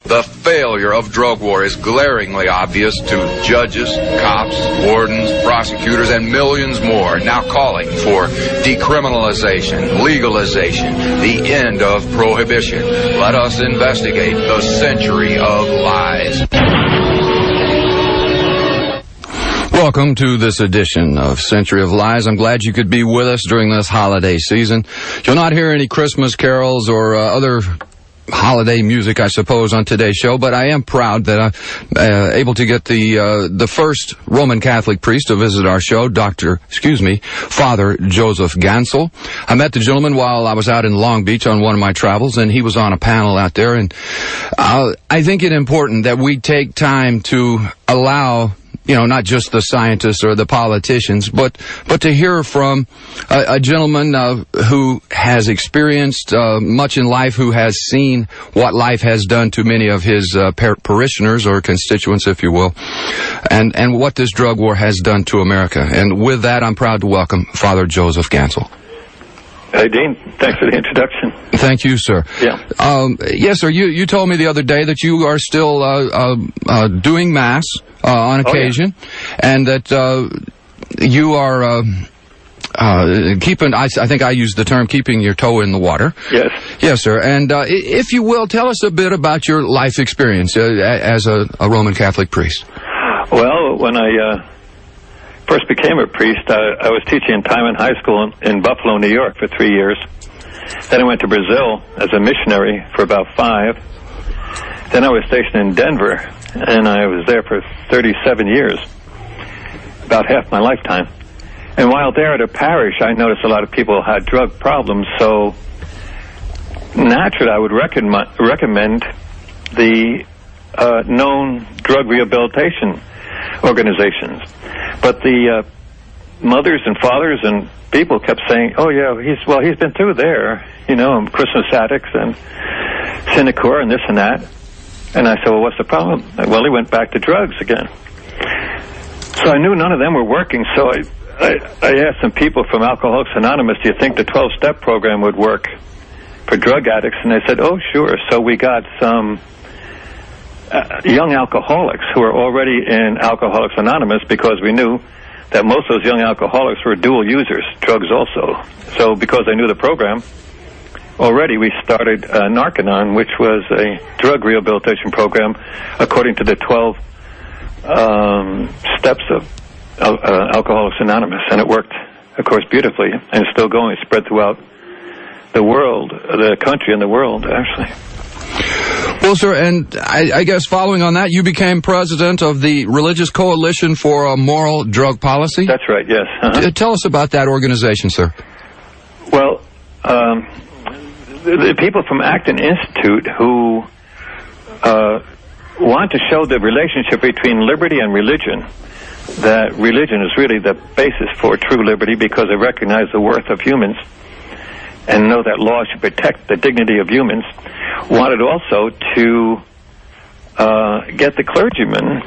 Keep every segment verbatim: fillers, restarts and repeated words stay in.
The failure of drug war is glaringly obvious to judges, cops, wardens, prosecutors, and millions more now calling for decriminalization, legalization, the end of prohibition. Let us investigate the century of lies. Welcome to this edition of Century of Lies. I'm glad you could be with us during this holiday season. You'll not hear any Christmas carols or uh, other holiday music, I suppose, on today's show, but I am proud that I'm uh, able to get the uh, the first Roman Catholic priest to visit our show, Doctor, excuse me, Father Joseph Gansel. I met the gentleman while I was out in Long Beach on one of my travels, and he was on a panel out there, and uh, I think it important that we take time to allow, you know, not just the scientists or the politicians, but but to hear from a, a gentleman uh, who has experienced uh, much in life, who has seen what life has done to many of his uh, par- parishioners or constituents, if you will, and, and what this drug war has done to America. And with that, I'm proud to welcome Father Joseph Gansel. Hey, Dean, thanks for the introduction. Thank you, sir. Yeah. Um, yes, sir, you, you told me the other day that you are still uh, uh, uh, doing Mass uh, on occasion, oh, yeah. and that uh, you are uh, uh, keeping, I, I think I used the term, keeping your toe in the water. Yes. Yes, sir. And uh, if you will, tell us a bit about your life experience uh, as a, a Roman Catholic priest. Well, when I uh, first became a priest, I, I was teaching in Timon High School in, in Buffalo, New York for three years. Then I went to Brazil as a missionary for about five. Then I was stationed in Denver, and I was there for thirty-seven years, about half my lifetime. And while there at a parish, I noticed a lot of people had drug problems, so naturally I would recommend, recommend the uh, known drug rehabilitation organizations. But the uh, mothers and fathers and people kept saying, oh, yeah, he's well, he's been through there, you know, Christmas addicts and Synecure and this and that. And I said, well, what's the problem? Well, he went back to drugs again. So I knew none of them were working, so I, I, I asked some people from Alcoholics Anonymous, do you think the twelve-step program would work for drug addicts? And they said, oh, sure. So we got some uh, young alcoholics who were already in Alcoholics Anonymous because we knew that most of those young alcoholics were dual users, drugs also. So because they knew the program, already we started uh, Narconon, which was a drug rehabilitation program according to the twelve um, steps of uh, uh, Alcoholics Anonymous. And it worked, of course, beautifully, and it's still going. It's spread throughout the world, the country and the world, actually. Well, sir, and I, I guess following on that, you became president of the Religious Coalition for a Moral Drug Policy? That's right, yes. Uh-huh. T- tell us about that organization, sir. Well, um, the, the people from Acton Institute who uh, want to show the relationship between liberty and religion, that religion is really the basis for true liberty because they recognize the worth of humans and know that law should protect the dignity of humans, wanted also to uh, get the clergymen,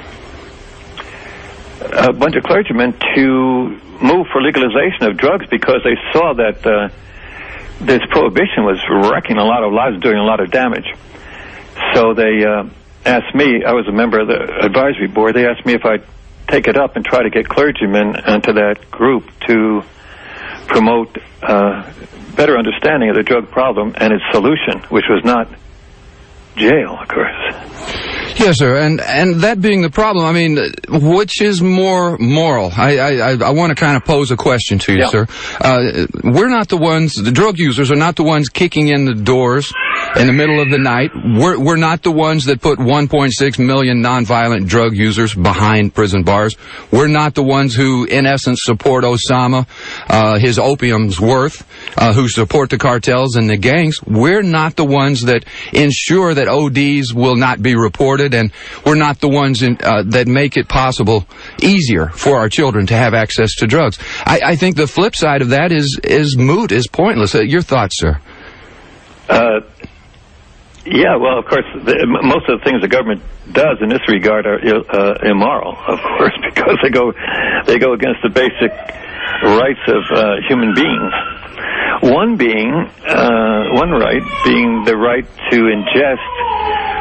a bunch of clergymen, to move for legalization of drugs because they saw that uh, this prohibition was wrecking a lot of lives, doing a lot of damage. So they uh, asked me, I was a member of the advisory board, they asked me if I'd take it up and try to get clergymen into that group to promote uh, better understanding of the drug problem and its solution, which was not jail, of course. Yes, sir, and and that being the problem, I mean, which is more moral? I I, I want to kind of pose a question to you, yeah. sir. Uh, we're not the ones, the drug users are not the ones kicking in the doors in the middle of the night. We're we're not the ones that put one point six million nonviolent drug users behind prison bars. We're not the ones who, in essence, support Osama, uh, his opium's worth, uh, who support the cartels and the gangs. We're not the ones that ensure that O Ds will not be reported, and we're not the ones in, uh, that make it possible, easier for our children to have access to drugs. I, I think the flip side of that is is moot, is pointless. Uh, your thoughts, sir? Uh, yeah, well, of course, the, most of the things the government does in this regard are uh, immoral, of course, because they go they go against the basic rights of uh, human beings. One being, uh, one right being the right to ingest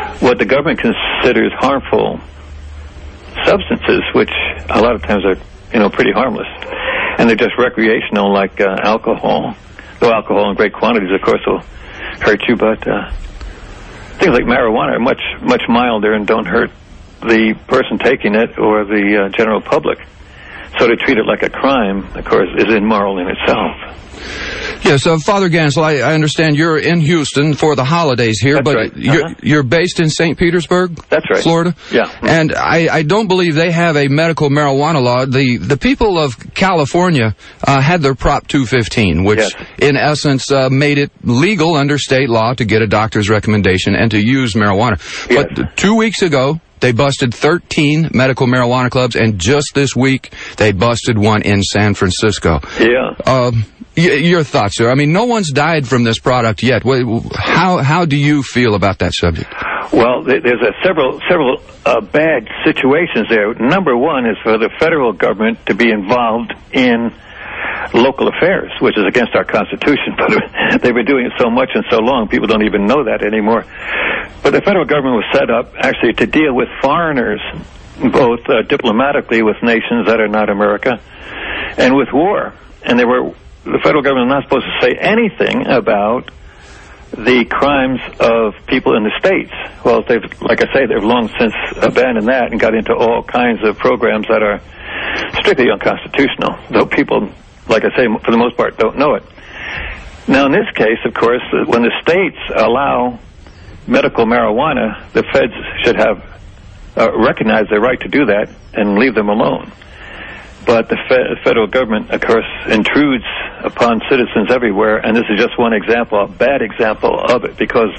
what the government considers harmful substances, which a lot of times are, you know, pretty harmless, and they're just recreational, like uh, alcohol. Though alcohol in great quantities, of course, will hurt you, but uh, things like marijuana are much, much milder and don't hurt the person taking it or the uh, general public. So to treat it like a crime, of course, is immoral in itself. Yes, uh, Father Gansel, I, I understand you're in Houston for the holidays here, That's but right. uh-huh. you're, you're based in Saint Petersburg? That's right. Florida? Yeah. Mm-hmm. And I, I don't believe they have a medical marijuana law. The the people of California uh, had their Prop two fifteen, which yes. in essence uh, made it legal under state law to get a doctor's recommendation and to use marijuana. Yes. But two weeks ago, they busted thirteen medical marijuana clubs, and just this week, they busted one in San Francisco. Yeah. Um, y- your thoughts, sir? I mean, no one's died from this product yet. Wh- How how do you feel about that subject? Well, th- there's a several several uh, bad situations there. Number one is for the federal government to be involved in local affairs, which is against our Constitution, but they've been doing it so much and so long, people don't even know that anymore. But the federal government was set up, actually, to deal with foreigners, both uh, diplomatically with nations that are not America, and with war. And they were, the federal government was not supposed to say anything about the crimes of people in the states. Well, they've, like I say, they've long since abandoned that and got into all kinds of programs that are strictly unconstitutional, though people, like I say, for the most part, don't know it. Now, in this case, of course, when the states allow medical marijuana, the feds should have uh, recognized their right to do that and leave them alone. But the fe- federal government, of course, intrudes upon citizens everywhere, and this is just one example, a bad example of it, because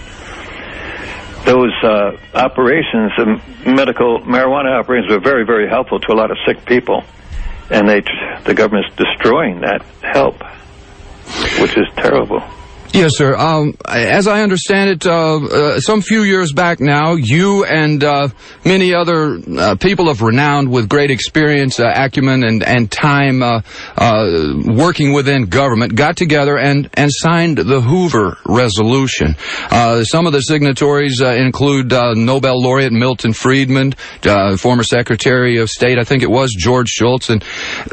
those uh, operations, uh, medical marijuana operations, were very, very helpful to a lot of sick people, and they, the government's destroying that help, which is terrible. Yes, sir. Um, as I understand it, uh, uh, some few years back now, you and uh, many other uh, people of renown with great experience, uh, acumen, and, and time uh, uh, working within government got together and, and signed the Hoover Resolution. Uh, some of the signatories uh, include uh, Nobel laureate Milton Friedman, uh, former Secretary of State, I think it was, George Shultz, and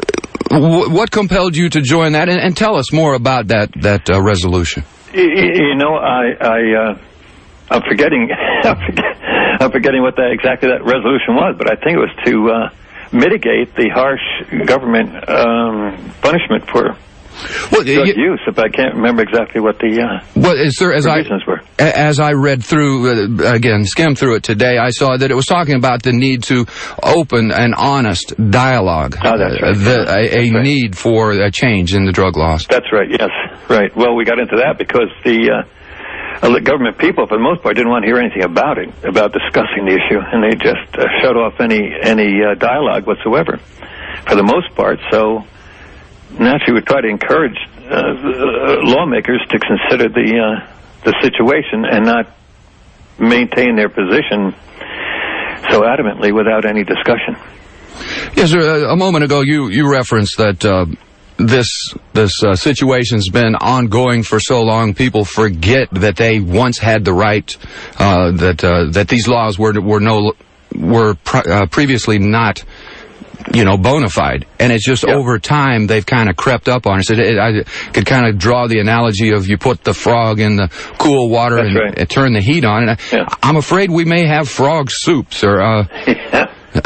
what compelled you to join that? And, and tell us more about that that uh, resolution. You, you know, I, I, uh, I'm forgetting, I'm, forget, I'm forgetting what that exactly that resolution was, but I think it was to uh, mitigate the harsh government um, punishment for well, drug you, use. If I can't remember exactly what the uh, well, sir, as I were. as I read through uh, again, skimmed through it today, I saw that it was talking about the need to open an honest dialogue. Oh, that's right. Uh, the, a, a that's right. need for a change in the drug laws. That's right. Yes, right. Well, we got into that because the uh, government people, for the most part, didn't want to hear anything about it, about discussing the issue, and they just uh, shut off any any uh, dialogue whatsoever, for the most part. So naturally, we try to encourage uh, lawmakers to consider the uh, the situation and not maintain their position so adamantly without any discussion. Yes, sir. A moment ago, you you referenced that uh, this this uh, situation's been ongoing for so long. People forget that they once had the right, uh, that uh, that these laws were were no were pr- uh, previously not, you know, bona fide. And it's just, yep, over time they've kind of crept up on us. It, it, I could kind of draw the analogy of you put the frog in the cool water and, right. and turn the heat on. And I, yeah. I'm afraid we may have frog soup, sir. Uh, yeah.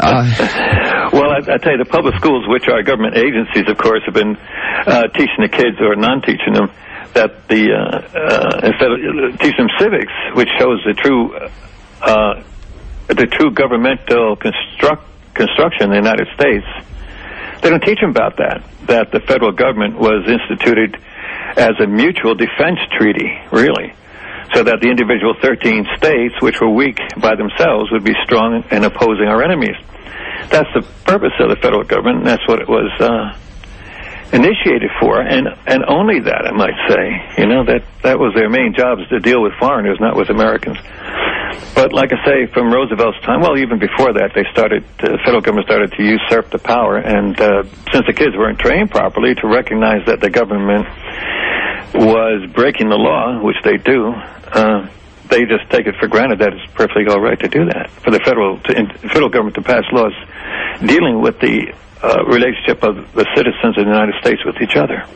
uh, well, I, I tell you, the public schools, which are government agencies, of course, have been uh, teaching the kids or non-teaching them that the uh, uh, instead of uh, teach them civics, which shows the true uh, the true governmental construct. construction in the United States, they don't teach them about that, that the federal government was instituted as a mutual defense treaty, really, so that the individual thirteen states, which were weak by themselves, would be strong in opposing our enemies. That's the purpose of the federal government, and that's what it was uh, initiated for, and, and only that, I might say. You know, that, that was their main job, is to deal with foreigners, not with Americans. But like I say, from Roosevelt's time, well, even before that, they started, the federal government started to usurp the power. And uh, since the kids weren't trained properly to recognize that the government was breaking the law, which they do, uh, they just take it for granted that it's perfectly all right to do that, for the federal to, in, federal government to pass laws dealing with the uh, relationship of the citizens of the United States with each other.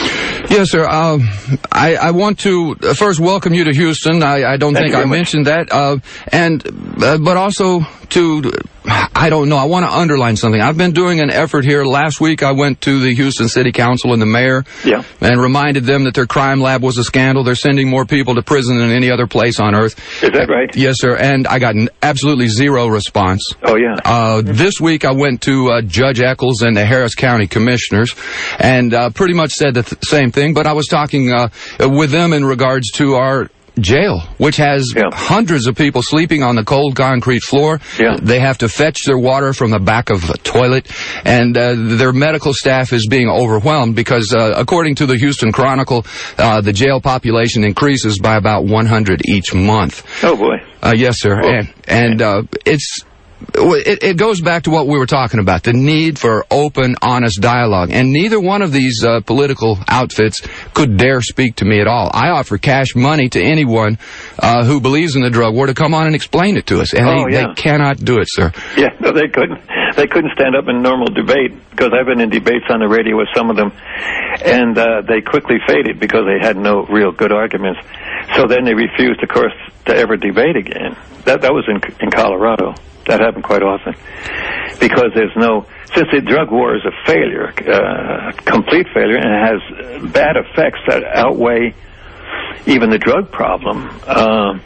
Yes, sir. Uh, I, I want to uh, first welcome you to Houston. I, I don't Thank think I mentioned that. Uh, and uh, but also to, I don't know, I want to underline something. I've been doing an effort here. Last week I went to the Houston City Council and the mayor yeah. and reminded them that their crime lab was a scandal. They're sending more people to prison than any other place on earth. Is that right? Yes, sir. And I got an absolutely zero response. Oh, yeah. Uh, this week I went to uh, Judge Eccles and the Harris County Commissioners and uh, pretty much said the th- same thing, but I was talking uh, with them in regards to our jail, which has yeah. hundreds of people sleeping on the cold concrete floor. Yeah. They have to fetch their water from the back of a toilet, and uh, their medical staff is being overwhelmed because, uh, according to the Houston Chronicle, uh, the jail population increases by about one hundred each month. Oh, boy. Uh, yes, sir. Oh. And, and uh, it's... It, it goes back to what we were talking about, the need for open, honest dialogue. And neither one of these uh, political outfits could dare speak to me at all. I offer cash money to anyone uh, who believes in the drug war to come on and explain it to us. And oh, they, yeah. they cannot do it, sir. Yeah, no, they couldn't. They couldn't stand up in normal debate, because I've been in debates on the radio with some of them, and uh, they quickly faded because they had no real good arguments. So then they refused, of course, to ever debate again. That, that was in, in Colorado. That happened quite often, because there's no, since the drug war is a failure, uh, complete failure, and it has bad effects that outweigh even the drug problem. Uh,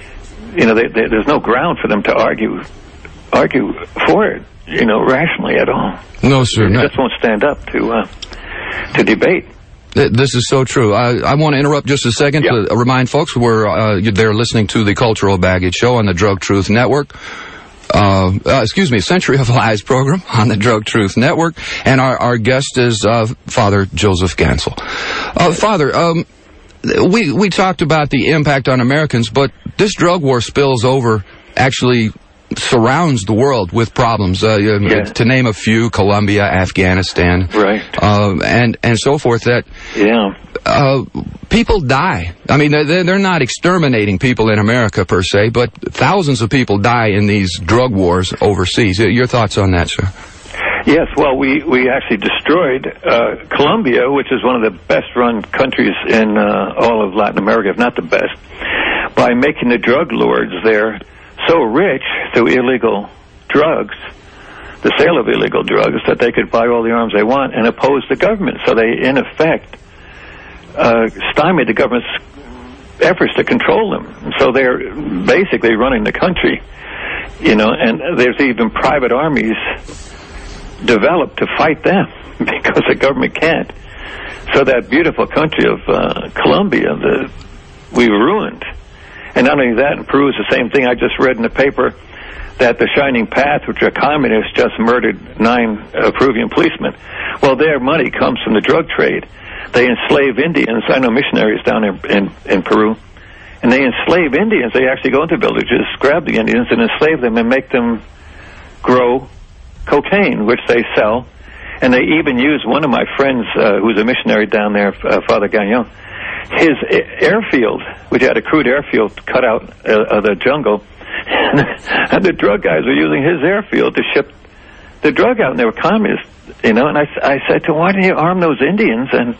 you know, they, they, there's no ground for them to argue, argue for it, you know, rationally at all. No, sir. They No. just won't stand up to uh, to debate. This is so true. I, I want to interrupt just a second yeah. to remind folks we're uh, they're listening to the Cultural Baggage Show on the Drug Truth Network. Uh, uh, excuse me, Century of Lies program on the Drug Truth Network, and our, our guest is uh, Father Joseph Gansel. Uh, Father, um, we we talked about the impact on Americans, but this drug war spills over, actually surrounds the world with problems. Uh, yeah. To name a few: Colombia, Afghanistan, right, uh, and and so forth. That yeah. Uh, people die. I mean, they're, they're not exterminating people in America per se, but thousands of people die in these drug wars overseas. Your thoughts on that, sir? Yes, well, we, we actually destroyed uh, Colombia, which is one of the best-run countries in uh, all of Latin America, if not the best, by making the drug lords there so rich through illegal drugs, the sale of illegal drugs, that they could buy all the arms they want and oppose the government. So they, in effect, Uh, stymied the government's efforts to control them. So they're basically running the country, you know, and there's even private armies developed to fight them because the government can't. So that beautiful country of uh, Colombia, the, we ruined. And not only that, in Peru is the same thing. I just read in the paper that the Shining Path, which are communists, just murdered nine uh, Peruvian policemen. Well, their money comes from the drug trade. They enslave Indians. I know missionaries down in, in, in Peru. And they enslave Indians. They actually go into villages, grab the Indians, and enslave them and make them grow cocaine, which they sell. And they even use one of my friends, uh, who's a missionary down there, uh, Father Gagnon, his airfield, which had a crude airfield cut out uh, of the jungle. And the drug guys were using his airfield to ship the drug out, and they were communists, you know. And I, I said to him, why don't you arm those Indians and,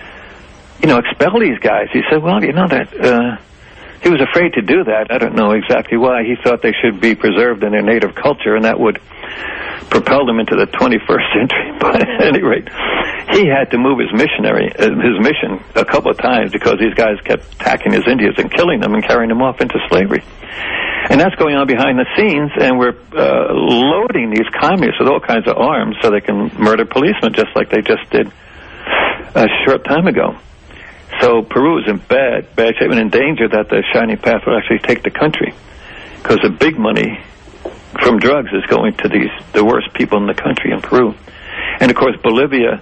you know, expel these guys? He said, well, you know, that uh, he was afraid to do that. I don't know exactly why. He thought they should be preserved in their native culture, and that would propel them into the twenty-first century. But at any rate, he had to move his missionary, uh, his mission a couple of times because these guys kept attacking his Indians and killing them and carrying them off into slavery. And that's going on behind the scenes, and we're uh, loading these communists with all kinds of arms so they can murder policemen, just like they just did a short time ago. So Peru is in bad, bad shape and in danger that the Shining Path will actually take the country, because the big money from drugs is going to these the worst people in the country in Peru. And of course Bolivia,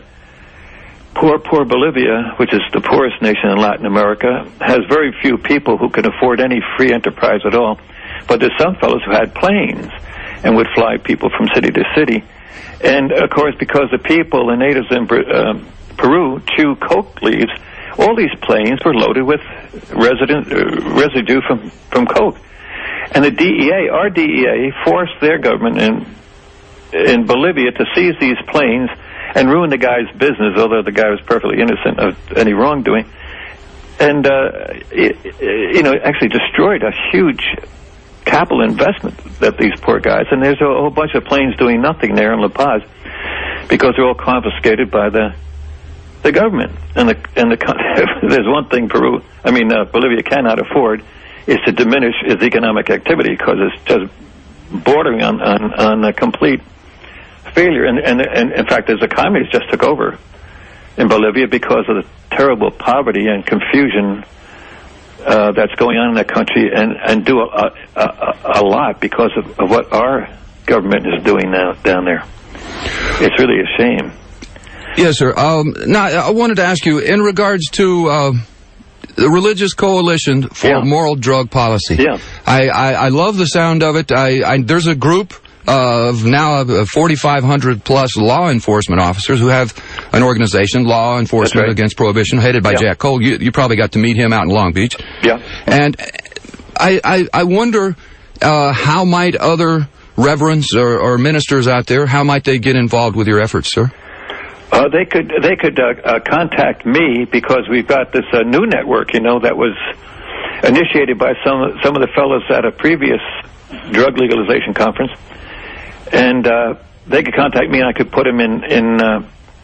poor, poor Bolivia, which is the poorest nation in Latin America, has very few people who can afford any free enterprise at all. But there's some fellows who had planes and would fly people from city to city. And, of course, because the people, the natives in uh, Peru, chew coke leaves, all these planes were loaded with resident, uh, residue from, from coke. And the D E A, our D E A, forced their government in, in Bolivia to seize these planes and ruin the guy's business, although the guy was perfectly innocent of any wrongdoing. And, uh, it, it, you know, actually destroyed a huge capital investment that these poor guys, and there's a whole bunch of planes doing nothing there in La Paz because they're all confiscated by the the government. And the and the there's one thing Peru, I mean uh, Bolivia cannot afford is to diminish its economic activity because it's just bordering on on, on a complete failure. And, and and in fact, as the communists just took over in Bolivia because of the terrible poverty and confusion uh, that's going on in that country, and and do a a, a lot because of, of what our government is doing now down there. It's really a shame. Yes, sir. Um, now, I wanted to ask you, in regards to uh, the Religious Coalition for Yeah. Moral Drug Policy. Yeah. I, I, I love the sound of it. I, I there's a group of now uh, forty-five hundred plus law enforcement officers who have an organization, Law Enforcement right. Against Prohibition, headed by Yeah. Jack Cole. You, you probably got to meet him out in Long Beach. Yeah. And I, I, I wonder uh, how might other reverends or, or ministers out there, how might they get involved with your efforts, sir? Uh, they could they could uh, uh, contact me because we've got this uh, new network, you know, that was initiated by some some of the fellows at a previous drug legalization conference, and uh, they could contact me, and I could put them in in uh,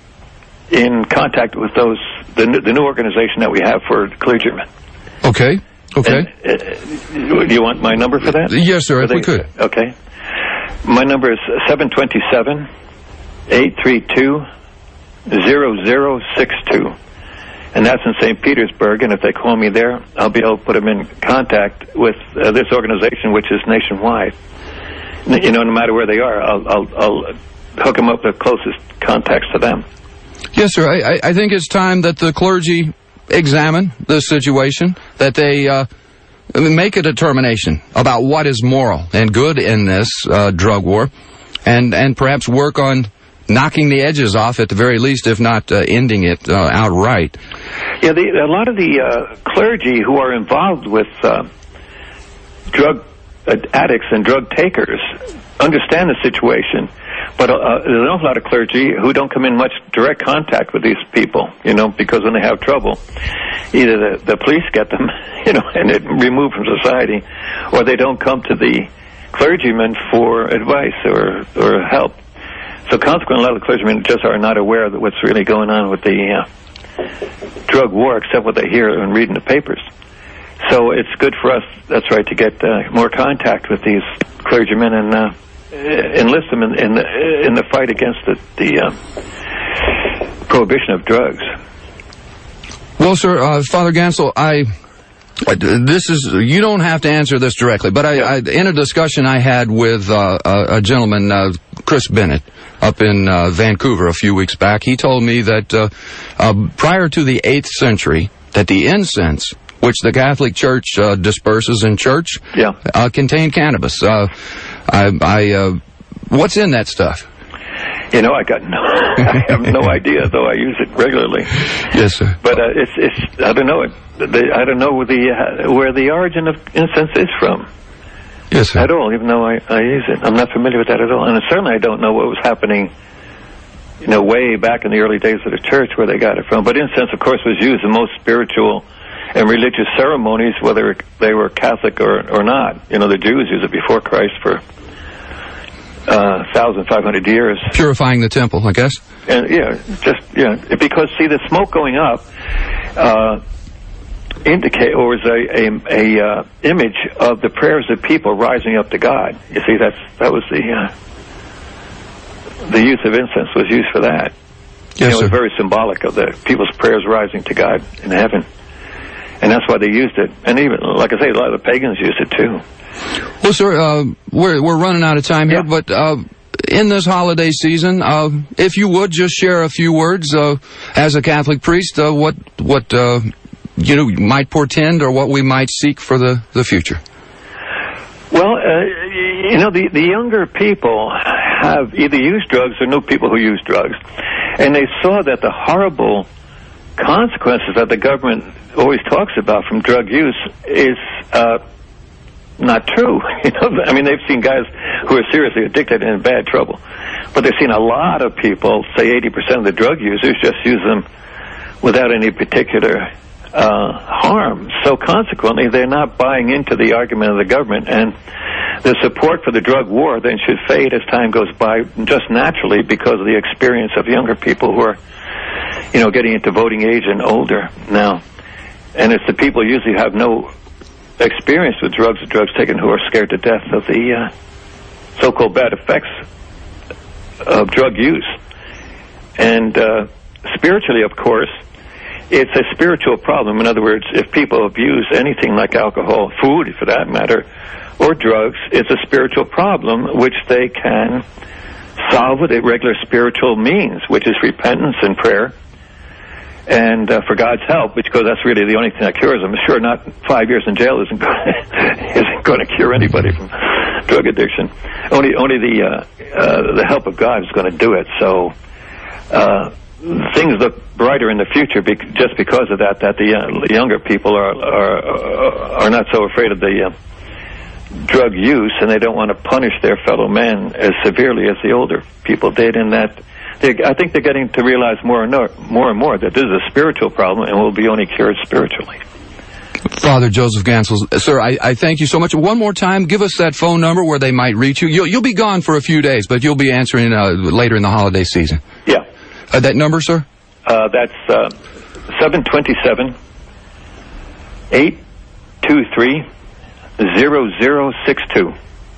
in contact with those the new, the new organization that we have for clergymen. Okay. Okay. And, uh, do you want my number for that? Yes, sir, if they, we could. Okay. My number is seven two seven, eight three two, zero zero six two. And that's in Saint Petersburg, and if they call me there, I'll be able to put them in contact with uh, this organization, which is nationwide. N- You know, no matter where they are, I'll, I'll, I'll hook them up with the closest contacts to them. Yes, sir. I, I- I think it's time that the clergy examine the situation, that they uh, make a determination about what is moral and good in this uh, drug war, and, and perhaps work on knocking the edges off at the very least, if not uh, ending it uh, outright. Yeah, the, a lot of the uh, clergy who are involved with uh, drug uh, addicts and drug takers understand the situation, but uh, there's an awful lot of clergy who don't come in much direct contact with these people, you know, because when they have trouble, either the, the police get them, you know, and they're removed from society, or they don't come to the clergyman for advice or, or help. So consequently, a lot of the clergymen just are not aware of what's really going on with the uh, drug war, except what they hear and read in the papers. So it's good for us, that's right, to get uh, more contact with these clergymen and uh, enlist them in, in, the, in the fight against the, the uh, prohibition of drugs. Well, sir, uh, Father Gansel, I... This is, you don't have to answer this directly, but I, I in a discussion I had with uh, a, a gentleman, uh, Chris Bennett, up in uh, Vancouver a few weeks back. He told me that uh, uh, prior to the eighth century, that the incense which the Catholic Church uh, disperses in church yeah. uh, contained cannabis. Uh, I, I uh, what's in that stuff? You know, I got no, I have no idea, though I use it regularly. Yes, sir. But uh, it's, it's, I don't know it. The, I don't know the uh, where the origin of incense is from. Yes, sir. At all, even though I, I use it. I'm not familiar with that at all. And certainly I don't know what was happening, you know, way back in the early days of the church where they got it from. But incense, of course, was used in most spiritual and religious ceremonies, whether they were Catholic or, or not. You know, the Jews used it before Christ for uh, one thousand five hundred years. Purifying the temple, I guess. And, yeah, just, yeah. Because, see, the smoke going up uh, indicate, or is a, a, a uh, image of the prayers of people rising up to God. You see, that's that was the uh, the use of incense was used for that. Yes, you know, it was sir. very symbolic of the people's prayers rising to God in heaven. And that's why they used it. And even, like I say, a lot of the pagans used it too. Well, sir, uh, we're we're running out of time here, Yeah. but uh, in this holiday season, uh, if you would just share a few words uh, as a Catholic priest, uh, what what uh, you know might portend or what we might seek for the, the future. Well, uh, you know, the the younger people have either used drugs or know people who use drugs, and they saw that the horrible consequences that the government always talks about from drug use is uh, not true. You know, I mean, they've seen guys who are seriously addicted and in bad trouble, but they've seen a lot of people, say eighty percent of the drug users, just use them without any particular uh, harm. So consequently, they're not buying into the argument of the government, and the support for the drug war then should fade as time goes by, just naturally because of the experience of younger people who are, you know, getting into voting age and older now. And it's the people who usually have no experience with drugs or drugs taken who are scared to death of the uh, so-called bad effects of drug use. And uh, spiritually, of course, it's a spiritual problem. In other words, if people abuse anything like alcohol, food for that matter, or drugs, it's a spiritual problem which they can solve with a regular spiritual means, which is repentance and prayer, and uh, for God's help, because that's really the only thing that cures them. Sure, not five years in jail isn't going to, isn't going to cure anybody from drug addiction. Only only the uh, uh, the help of God is going to do it. So uh, things look brighter in the future bec- just because of that. That the uh, younger people are are are not so afraid of the uh, drug use, and they don't want to punish their fellow men as severely as the older people did. In that, they, I think they're getting to realize more and more, more and more that this is a spiritual problem and will be only cured spiritually. Father Joseph Gansel, sir, I, I thank you so much. One more time, give us that phone number where they might reach you. You'll, you'll be gone for a few days, but you'll be answering uh, later in the holiday season. Yeah. Uh, that number, sir? Uh, that's uh, seven two seven, eight two three, zero zero six two.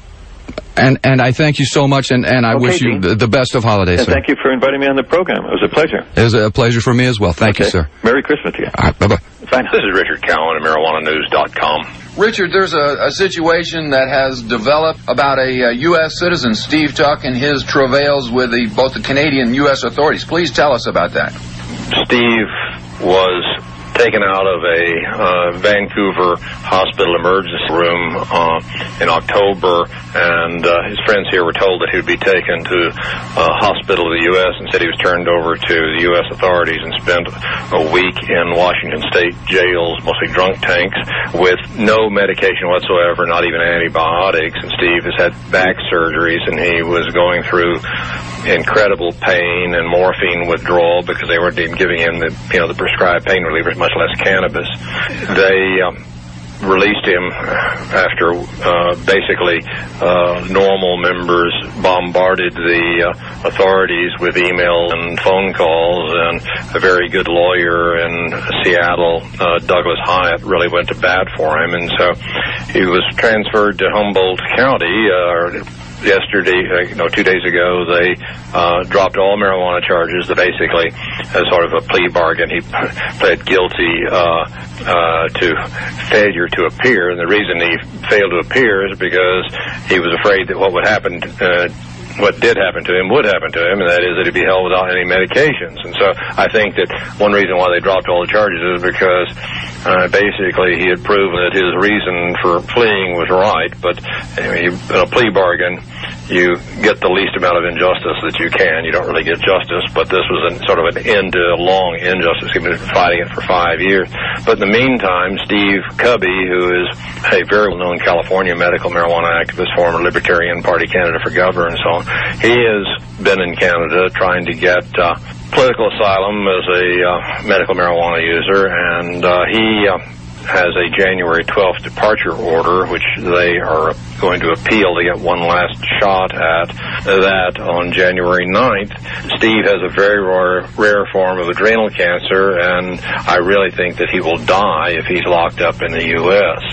And and I thank you so much, and, and I okay, wish you the, the best of holidays, and sir. Thank you for inviting me on the program. It was a pleasure. It was a pleasure for me as well. Thank okay. you, sir. Merry Christmas to you. All right, bye-bye. Fine. This is Richard Cowan of marijuana news dot com. Richard, there's a, a situation that has developed about a, a U S citizen, Steve Tuck, and his travails with the, both the Canadian and U S authorities. Please tell us about that. Steve was taken out of a uh, Vancouver hospital emergency room uh, in October, and uh, his friends here were told that he would be taken to a hospital of the U S Instead, he was turned over to the U S authorities and spent a week in Washington State jails, mostly drunk tanks, with no medication whatsoever, not even antibiotics. And Steve has had back surgeries, and he was going through incredible pain and morphine withdrawal because they weren't even giving him the, you know, the prescribed pain relievers, much less cannabis. They um, released him after uh, basically uh, normal members bombarded the uh, authorities with email and phone calls, and a very good lawyer in Seattle, uh, Douglas Hyatt, really went to bat for him, and so he was transferred to Humboldt County. Uh, Yesterday, uh, no, two days ago, they uh, dropped all marijuana charges. That basically, as sort of a plea bargain, he pled guilty uh, uh, to failure to appear. And the reason he failed to appear is because he was afraid that what would happen, uh, what did happen to him would happen to him, and that is that he'd be held without any medications. And so I think that one reason why they dropped all the charges is because uh, basically he had proven that his reason for fleeing was right, but anyway, in a plea bargain, you get the least amount of injustice that you can. You don't really get justice, but this was a, sort of an end to a long injustice. He'd been fighting it for five years. But in the meantime, Steve Cubby, who is a very well-known California medical marijuana activist, former Libertarian Party candidate for governor and so on, he has been in Canada trying to get uh, political asylum as a uh, medical marijuana user, and uh, he uh, has a January twelfth departure order, which they are going to appeal to get one last shot at that on January ninth. Steve has a very rare, rare form of adrenal cancer, and I really think that he will die if he's locked up in the U S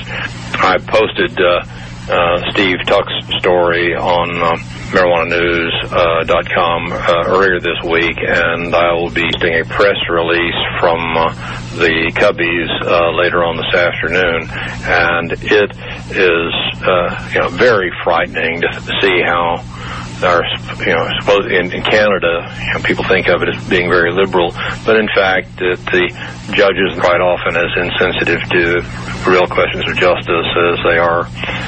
I posted uh, uh, Steve Tuck's story on uh, marijuana news dot com uh, earlier this week, and I will be doing a press release from uh, the Cubbies uh, later on this afternoon, and it is uh, you know, very frightening to see how our, you know, suppose in, in Canada, you know, people think of it as being very liberal, but in fact, that the judges quite often as insensitive to real questions of justice as they are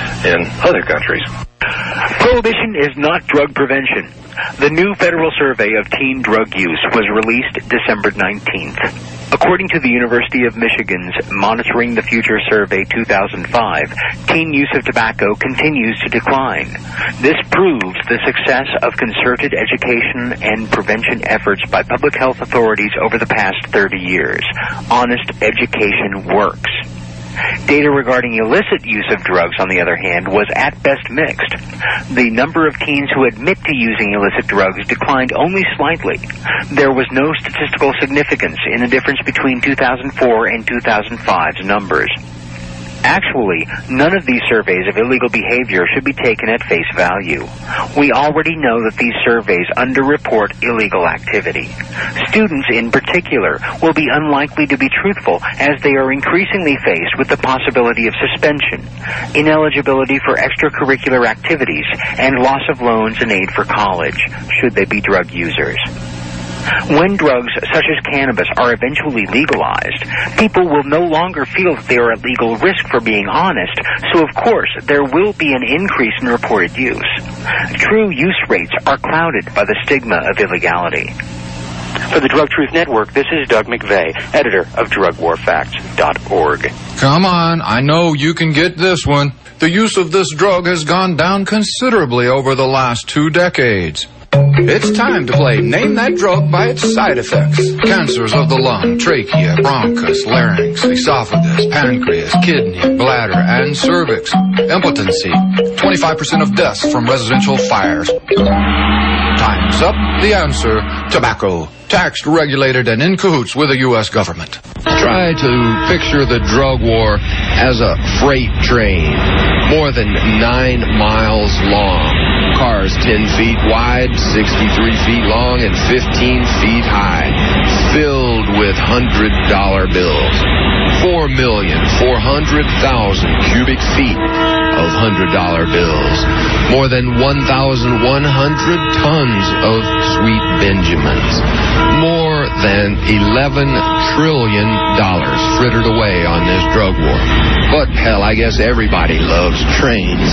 in other countries. Prohibition is not drug prevention. The new federal survey of teen drug use was released December nineteenth. According to the University of Michigan's Monitoring the Future Survey two thousand five, teen use of tobacco continues to decline. This proves the success of concerted education and prevention efforts by public health authorities over the past thirty years. Honest education works. Data regarding illicit use of drugs, on the other hand, was at best mixed. The number of teens who admit to using illicit drugs declined only slightly. There was no statistical significance in the difference between two thousand four and two thousand five's numbers. Actually, none of these surveys of illegal behavior should be taken at face value. We already know that these surveys underreport illegal activity. Students, in particular, will be unlikely to be truthful as they are increasingly faced with the possibility of suspension, ineligibility for extracurricular activities, and loss of loans and aid for college, should they be drug users. When drugs such as cannabis are eventually legalized, people will no longer feel that they are at legal risk for being honest, so of course there will be an increase in reported use. True use rates are clouded by the stigma of illegality. For the Drug Truth Network, this is Doug McVeigh, editor of drug war facts dot org. Come on, I know you can get this one. The use of this drug has gone down considerably over the last two decades. It's time to play Name That Drug by its side effects. Cancers of the lung, trachea, bronchus, larynx, esophagus, pancreas, kidney, bladder, and cervix. Impotency. twenty-five percent of deaths from residential fires. Time's up. The answer, tobacco. Taxed, regulated, and in cahoots with the U S government. Try to picture the drug war as a freight train, more than nine miles long. Cars ten feet wide, sixty-three feet long, and fifteen feet high, filled with hundred dollar bills. Four million four hundred thousand cubic feet of hundred dollar bills. More than one thousand one hundred tons of sweet Benjamins. More than eleven trillion dollars frittered away on this drug war. But hell, I guess everybody loves trains.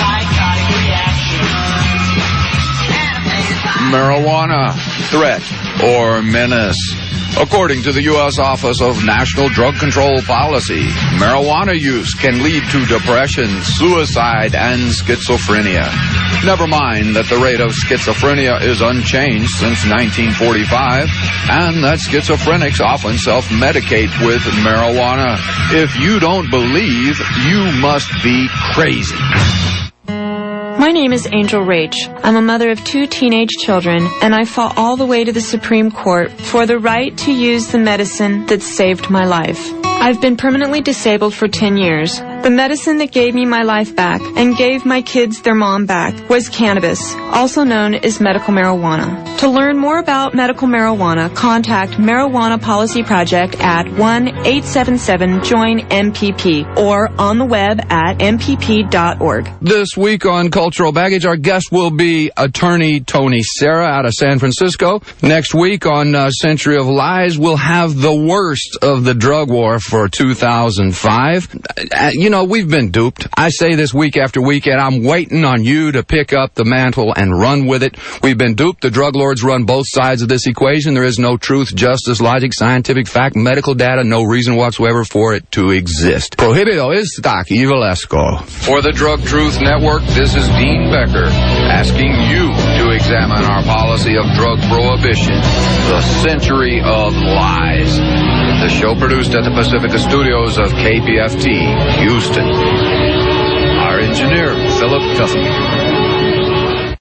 Marijuana, threat or menace. According to the U S Office of National Drug Control Policy, marijuana use can lead to depression, suicide, and schizophrenia. Never mind that the rate of schizophrenia is unchanged since nineteen forty-five, and that schizophrenics often self-medicate with marijuana. If you don't believe, you must be crazy. My name is Angel Rach. I'm a mother of two teenage children, and I fought all the way to the Supreme Court for the right to use the medicine that saved my life. I've been permanently disabled for ten years. The medicine that gave me my life back and gave my kids their mom back was cannabis, also known as medical marijuana. To learn more about medical marijuana, contact Marijuana Policy Project at one eight seven seven join M P P or on the web at m p p dot org. This week on Cultural Baggage, our guest will be attorney Tony Serra out of San Francisco. Next week on uh, Century of Lies, we'll have the worst of the drug war for two thousand five. Uh, you know, we've been duped. I say this week after week, and I'm waiting on you to pick up the mantle and run with it. We've been duped. The drug lords run both sides of this equation. There is no truth, justice, logic, scientific fact, medical data, no reason whatsoever for it to exist. Prohibido está aquí Valesco. For the Drug Truth Network, this is Dean Becker, asking you to examine our policy of drug prohibition, the Century of Lies. The show produced at the Pacifica Studios of K P F T, Houston. Our engineer, Philip Duffy.